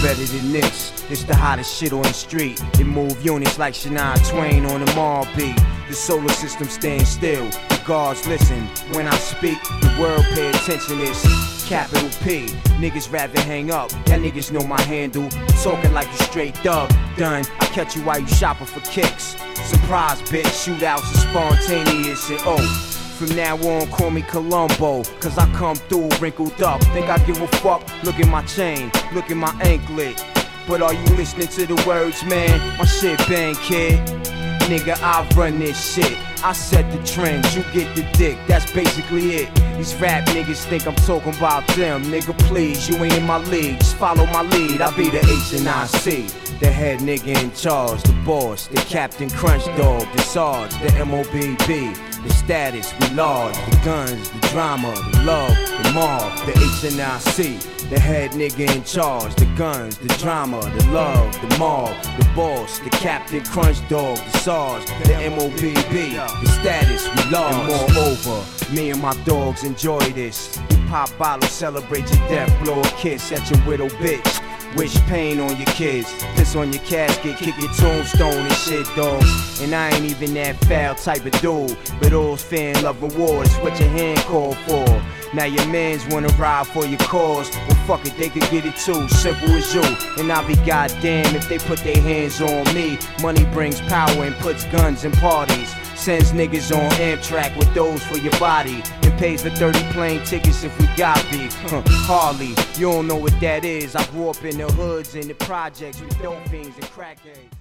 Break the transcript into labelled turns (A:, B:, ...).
A: better than this. It's the hottest shit on the street. It move units like Shania Twain on the mall beat. The solar system stands still. The gods listen when I speak. The world pay attention. It's capital P. Niggas rather hang up. Y'all niggas know my handle. Talking like you straight thug. Done. I catch you while you shopping for kicks. Surprise, bitch. Shootouts are spontaneous and oh. From now on, call me Columbo, cause I come through wrinkled up. Think I give a fuck? Look at my chain, look at my anklet. But are you listening to the words, man? My shit bang, kid. Nigga, I run this shit. I set the trends, you get the dick, that's basically it. These rap niggas think I'm talking about them. Nigga, please, you ain't in my league, just follow my lead. I be the H&I-C, the head nigga in charge, the boss, the Captain Crunch Dog, the Sarge, the MOBB, the status, we large, the guns, the drama, the love, the mob, the H&I-C, the head nigga in charge, the guns, the drama, the love, the mob, the boss, the Captain Crunch Dog, the Sarge, the MOBB, the status, we large. And moreover, me and my dogs enjoy this. We pop bottles, celebrate your death, blow a kiss at your widow bitch. Wish pain on your kids, piss on your casket, kick your tombstone and shit, dogs. And I ain't even that foul type of dude, but all's fair in love and war, that's what your hand called for. Now your mans wanna ride for your cause, well fuck it, they could get it too, simple as you. And I'll be goddamn if they put their hands on me. Money brings power and puts guns in parties. Sends niggas on Amtrak with those for your body. And pays for 30 plane tickets if we got beef. Harley, you don't know what that is. I grew up in the hoods and the projects with dope fiends and crackheads.